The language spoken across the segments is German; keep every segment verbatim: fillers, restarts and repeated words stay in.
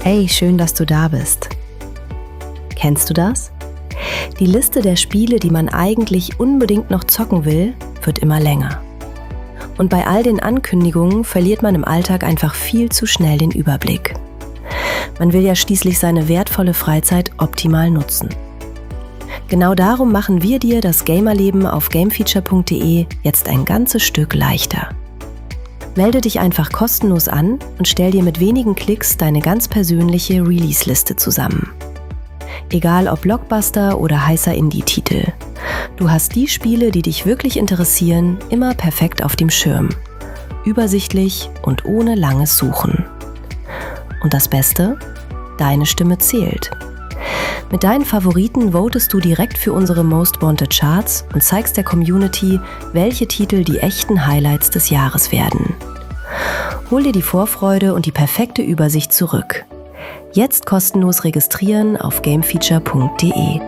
Hey, schön, dass du da bist. Kennst du das? Die Liste der Spiele, die man eigentlich unbedingt noch zocken will, wird immer länger. Und bei all den Ankündigungen verliert man im Alltag einfach viel zu schnell den Überblick. Man will ja schließlich seine wertvolle Freizeit optimal nutzen. Genau darum machen wir dir das Gamerleben auf gamefeature punkt de jetzt ein ganzes Stück leichter. Melde dich einfach kostenlos an und stell dir mit wenigen Klicks deine ganz persönliche Release-Liste zusammen. Egal ob Blockbuster oder heißer Indie-Titel. Du hast die Spiele, die dich wirklich interessieren, immer perfekt auf dem Schirm. Übersichtlich und ohne langes Suchen. Und das Beste? Deine Stimme zählt. Mit deinen Favoriten votest du direkt für unsere Most Wanted Charts und zeigst der Community, welche Titel die echten Highlights des Jahres werden. Hol dir die Vorfreude und die perfekte Übersicht zurück. Jetzt kostenlos registrieren auf gamefeature punkt de.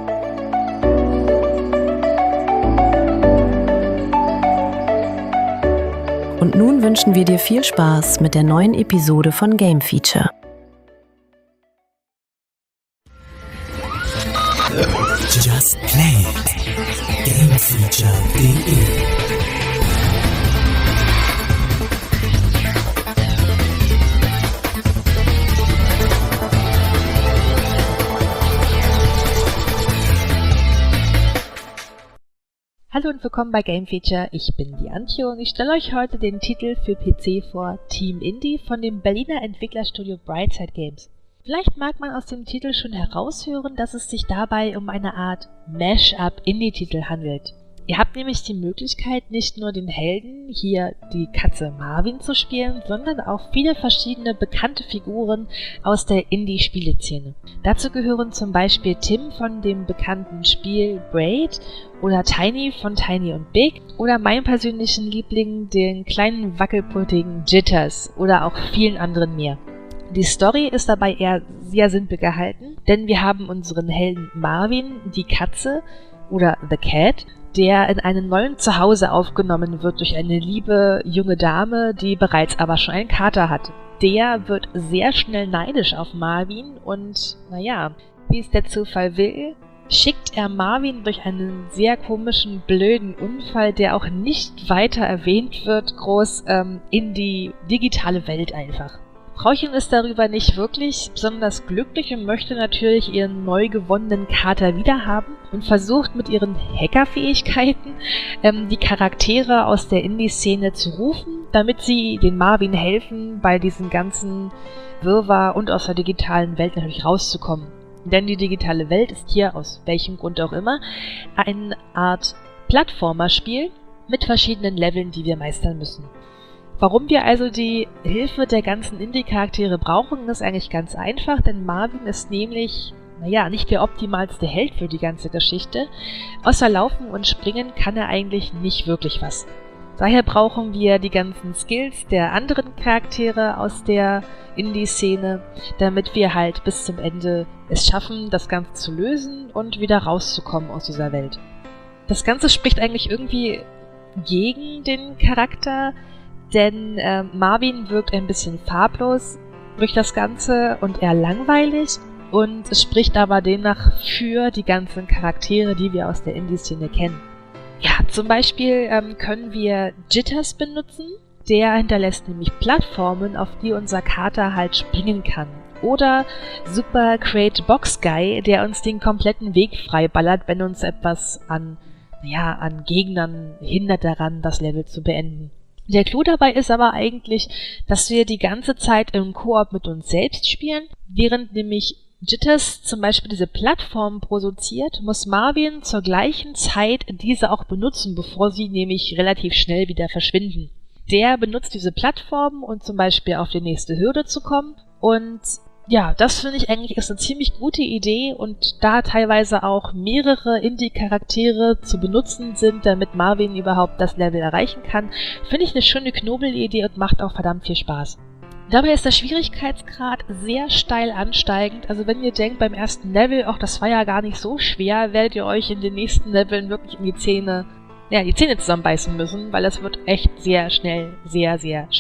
Und nun wünschen wir dir viel Spaß mit der neuen Episode von Game Feature. Just Play It. gamefeature punkt de. Hallo und willkommen bei Game Feature. Ich bin die Antje und ich stelle euch heute den Titel für P C vor, Team Indie von dem Berliner Entwicklerstudio Brightside Games. Vielleicht mag man aus dem Titel schon heraushören, dass es sich dabei um eine Art Mash-up-Indie-Titel handelt. Ihr habt nämlich die Möglichkeit, nicht nur den Helden, hier die Katze Marvin, zu spielen, sondern auch viele verschiedene bekannte Figuren aus der Indie-Spieleszene. Dazu gehören zum Beispiel Tim von dem bekannten Spiel Braid oder Tiny von Tiny und Big oder meinem persönlichen Liebling, den kleinen wackelputtigen Jitters oder auch vielen anderen mehr. Die Story ist dabei eher sehr simpel gehalten, denn wir haben unseren Helden Marvin, die Katze oder The Cat, der in einem neuen Zuhause aufgenommen wird durch eine liebe junge Dame, die bereits aber schon einen Kater hat. Der wird sehr schnell neidisch auf Marvin und, naja, wie es der Zufall will, schickt er Marvin durch einen sehr komischen, blöden Unfall, der auch nicht weiter erwähnt wird, groß ähm, in die digitale Welt einfach. Frauchen ist darüber nicht wirklich besonders glücklich und möchte natürlich ihren neu gewonnenen Kater wiederhaben und versucht mit ihren Hackerfähigkeiten ähm, die Charaktere aus der Indie-Szene zu rufen, damit sie den Marvin helfen, bei diesem ganzen Wirrwarr und aus der digitalen Welt natürlich rauszukommen. Denn die digitale Welt ist hier, aus welchem Grund auch immer, eine Art Plattformerspiel mit verschiedenen Leveln, die wir meistern müssen. Warum wir also die Hilfe der ganzen Indie-Charaktere brauchen, ist eigentlich ganz einfach, denn Marvin ist nämlich, naja, nicht der optimalste Held für die ganze Geschichte. Außer Laufen und Springen kann er eigentlich nicht wirklich was. Daher brauchen wir die ganzen Skills der anderen Charaktere aus der Indie-Szene, damit wir halt bis zum Ende es schaffen, das Ganze zu lösen und wieder rauszukommen aus dieser Welt. Das Ganze spricht eigentlich irgendwie gegen den Charakter, denn äh, Marvin wirkt ein bisschen farblos durch das Ganze und eher langweilig und es spricht aber demnach für die ganzen Charaktere, die wir aus der Indie-Szene kennen. Ja, zum Beispiel ähm, können wir Jitters benutzen, der hinterlässt nämlich Plattformen, auf die unser Kater halt springen kann. Oder Super Great Box Guy, der uns den kompletten Weg freiballert, wenn uns etwas an, ja, an Gegnern hindert daran, das Level zu beenden. Der Clou dabei ist aber eigentlich, dass wir die ganze Zeit im Koop mit uns selbst spielen. Während nämlich Jitters zum Beispiel diese Plattform produziert, muss Marvin zur gleichen Zeit diese auch benutzen, bevor sie nämlich relativ schnell wieder verschwinden. Der benutzt diese Plattform, um zum Beispiel auf die nächste Hürde zu kommen. Und ja, das finde ich eigentlich ist eine ziemlich gute Idee und da teilweise auch mehrere Indie-Charaktere zu benutzen sind, damit Marvin überhaupt das Level erreichen kann, finde ich eine schöne Knobelidee und macht auch verdammt viel Spaß. Dabei ist der Schwierigkeitsgrad sehr steil ansteigend, also wenn ihr denkt beim ersten Level, ach das war ja gar nicht so schwer, werdet ihr euch in den nächsten Leveln wirklich in die Zähne, ja, die Zähne zusammenbeißen müssen, weil es wird echt sehr schnell sehr, sehr schwer.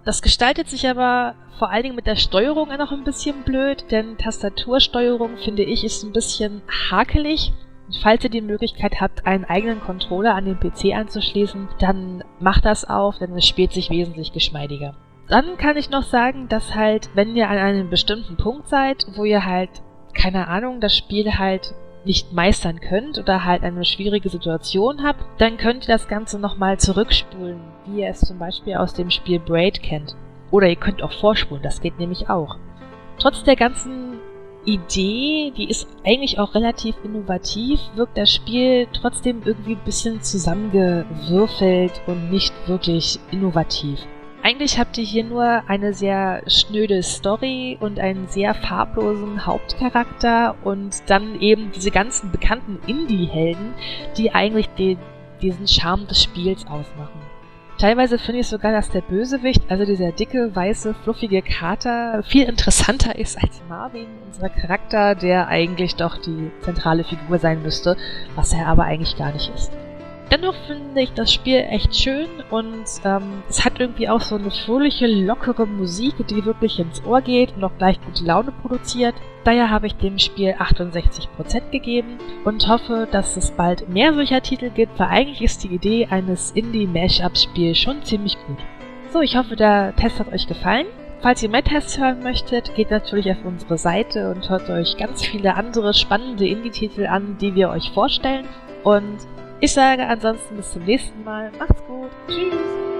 Das gestaltet sich aber vor allen Dingen mit der Steuerung noch ein bisschen blöd, denn Tastatursteuerung, finde ich, ist ein bisschen hakelig. Falls ihr die Möglichkeit habt, einen eigenen Controller an den P C anzuschließen, dann macht das auch, denn es spielt sich wesentlich geschmeidiger. Dann kann ich noch sagen, dass halt, wenn ihr an einem bestimmten Punkt seid, wo ihr halt, keine Ahnung, das Spiel halt nicht meistern könnt oder halt eine schwierige Situation habt, dann könnt ihr das Ganze nochmal zurückspulen, wie ihr es zum Beispiel aus dem Spiel Braid kennt. Oder ihr könnt auch vorspulen, das geht nämlich auch. Trotz der ganzen Idee, die ist eigentlich auch relativ innovativ, wirkt das Spiel trotzdem irgendwie ein bisschen zusammengewürfelt und nicht wirklich innovativ. Eigentlich habt ihr hier nur eine sehr schnöde Story und einen sehr farblosen Hauptcharakter und dann eben diese ganzen bekannten Indie-Helden, die eigentlich den, diesen Charme des Spiels ausmachen. Teilweise finde ich sogar, dass der Bösewicht, also dieser dicke, weiße, fluffige Kater, viel interessanter ist als Marvin, unser Charakter, der eigentlich doch die zentrale Figur sein müsste, was er aber eigentlich gar nicht ist. Dennoch finde ich das Spiel echt schön und ähm, es hat irgendwie auch so eine fröhliche, lockere Musik, die wirklich ins Ohr geht und auch gleich gute Laune produziert. Daher habe ich dem Spiel achtundsechzig Prozent gegeben und hoffe, dass es bald mehr solcher Titel gibt, weil eigentlich ist die Idee eines Indie-Mashup-Spiels schon ziemlich gut. So, ich hoffe, der Test hat euch gefallen. Falls ihr mehr Tests hören möchtet, geht natürlich auf unsere Seite und hört euch ganz viele andere spannende Indie-Titel an, die wir euch vorstellen. Und ich sage ansonsten bis zum nächsten Mal. Macht's gut. Tschüss.